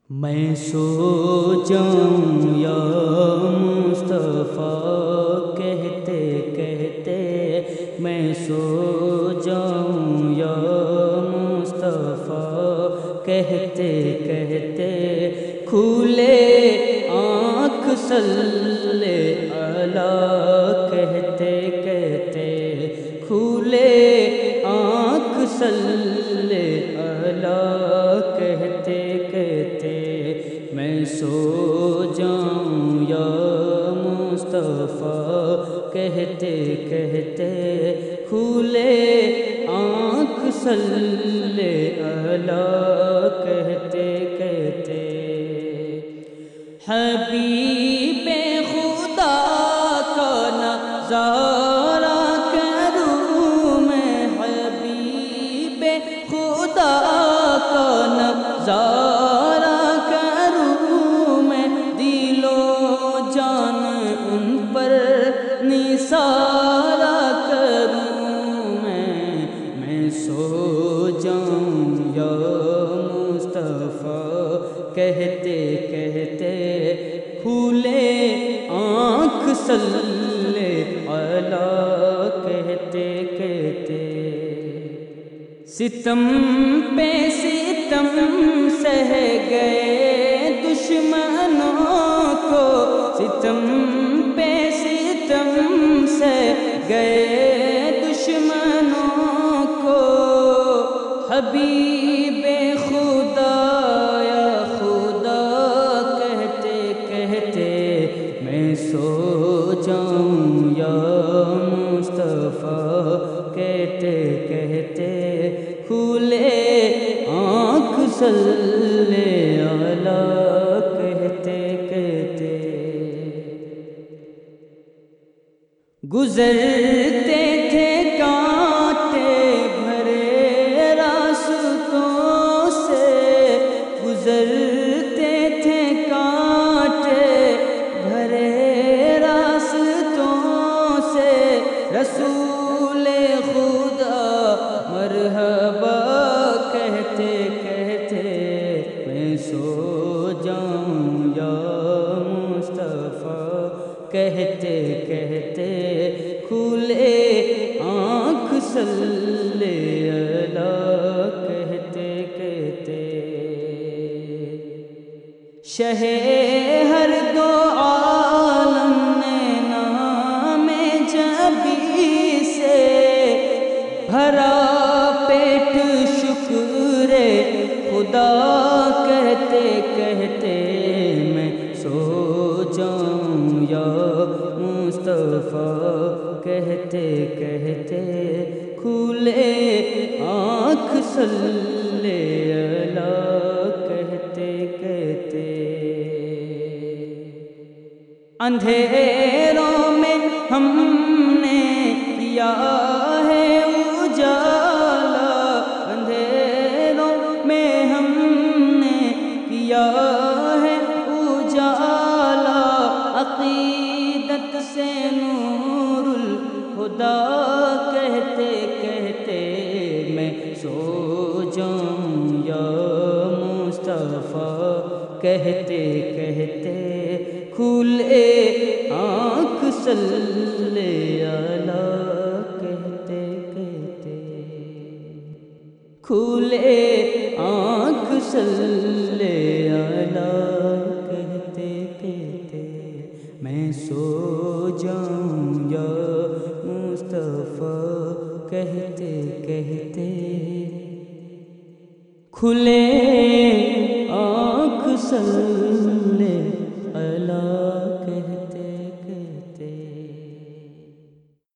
میں سو جاؤں یا مصطفیٰ کہتے کہتے، میں سو جاؤں یا مصطفیٰ کہتے کہتے، کھولے آنکھ صلی اللہ کہتے کہتے، کھولے آنکھ صلی اللہ کہتے کہتے، میں سو جاؤں یا مصطفیٰ کہتے کہتے، کھولے آنکھ صلی اللہ کہتے کہتے، حبیب خدا کا نظارہ کروں میں، حبیب خدا کا نظارہ کروں میں، دل و جان ان پر نثارہ کروں میں سو جاؤں یا مصطفیٰ کہتے کہتے، کھولے آنکھ صلی اللہ کہتے کہتے، ستم پہ ستم سہ گئے دشمنوں کو، ستم پہ ستم سہ گئے دشمنوں کو، حبیب خدا یا خدا کہتے کہتے، میں سو جاؤں یا مصطفیٰ کہتے کہتے، کھولے آنکھ صلی اللہ کہتے کہتے، گزرتے تھے کانٹے بھرے راستوں سے، گزرتے تھے کانٹے بھرے راستوں سے، رسول خدا مرحبا کہتے کہتے، میں سو جاؤں یا مصطفیٰ کہتے کہتے، کھولے آنکھ صلی اللہ کہتے کہتے، شہ ہر دو عالم نے نام جبی سے بھرا پیٹ شکر خدا کہتے کہتے، میں سو جاؤں یا مصطفیٰ کہتے کہتے، کھولے آنکھ صلی اللہ کہتے کہتے، اندھیروں میں ہم نے کیا ہے اجالا، اندھیروں میں ہم نے کیا ہے اجالا، عقیدت سے نور الہدیٰ کہتے کہتے، میں سو جاؤں یا مصطفیٰ کہتے کہتے، کھولے آنکھ صلی اللہ کہتے کہتے، کھولے آنکھ صلی اللہ کہتے کہتے، میں سو جاؤں یا مصطفیٰ کہتے کہتے، کھلے آنکھ صلی اللہ